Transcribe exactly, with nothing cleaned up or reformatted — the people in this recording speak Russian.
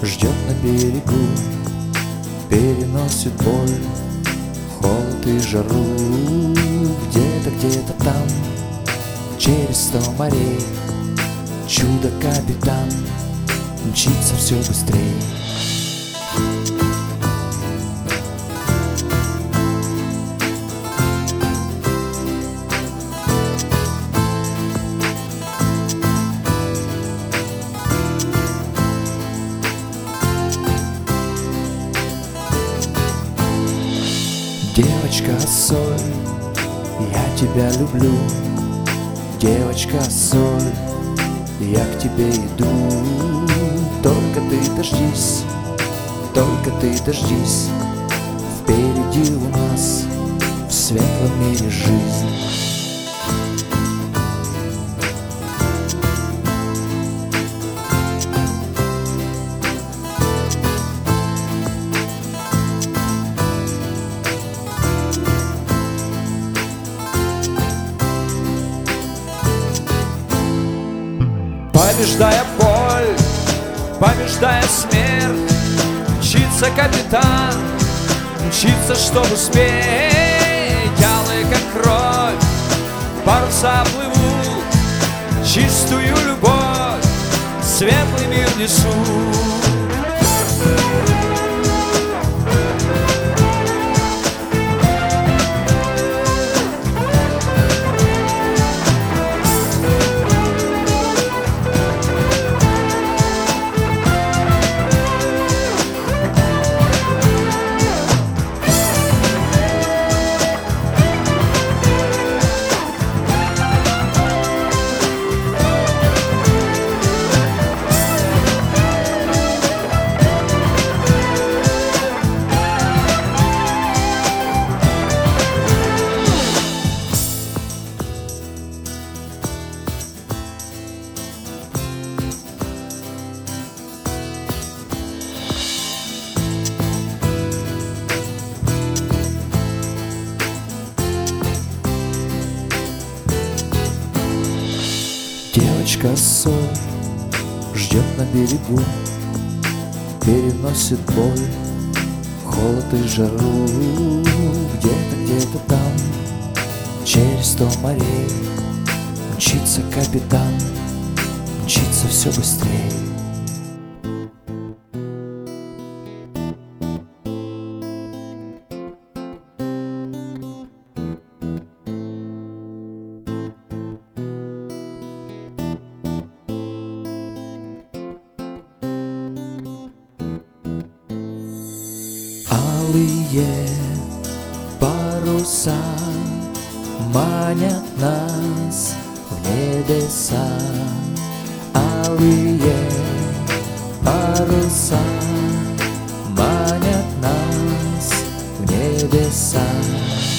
ждет на берегу, переносит боль, холод и жару. Где-то, где-то там, через сто морей, чудо-капитан мчится все быстрее. Девочка соль, я тебя люблю. Девочка соль, я к тебе иду. Только ты дождись, только ты дождись. Впереди у нас в светлом мире жизнь. Побеждая боль, побеждая смерть, мчится капитан, мчится, чтобы успеть. Алые, как кровь, паруса плывут, чистую любовь, светлый мир несут. Девочка соль ждет на берегу, переносит боль, холод и жару. Где-то, где-то там, через сто морей, мчится капитан, мчится все быстрее. Алые паруса манят нас в небеса. Алые паруса манят нас в небеса.